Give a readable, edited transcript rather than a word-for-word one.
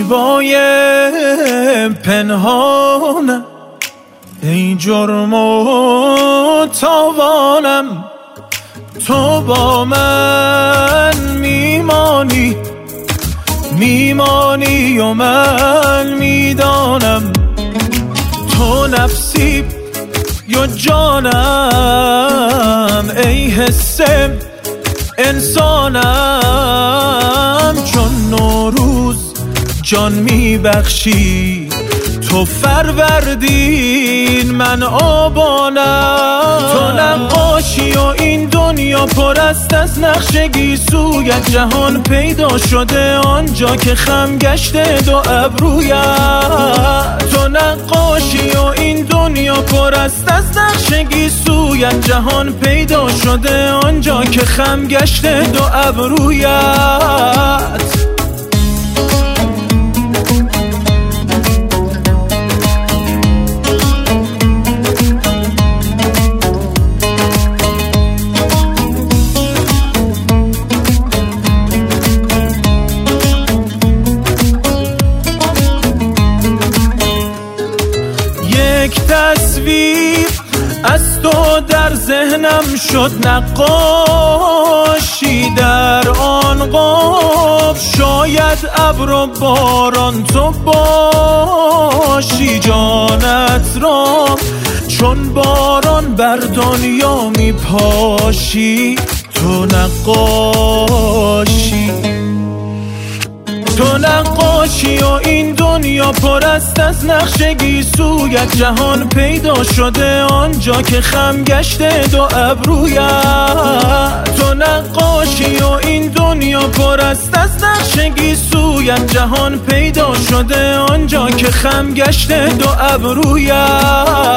زیبای پنهانم، ای جرم و تاوانم. تو با من میمانی و من میدانم. تو نفسی یا جانم، ای حس انسانم. چون نوروز جان میبخشی تو فروردین، من آبانم. تو نقاشی و این دنیا پر است از نقش گیسویت. جهان پیدا شده آنجا که خم گشته دو ابرویت. تو نقاشی و این دنیا پر است از نقش گیسویت. جهان پیدا شده آنجا که خم گشته دو ابرویت. یک تصویر از تو در ذهنم شد نقاشی در آن قاب. شاید ابر و باران تو باشی، جانت را چون باران بر دنیا میپاشی. تو نقاشی و این دنیا پر است از نقش گیسویت. جهان پیدا شده آنجا که خم گشته دو ابرویت. تو نقاشی و این دنیا پر است از نقش گیسویت. جهان پیدا شده آنجا که خم گشته دو ابرویت.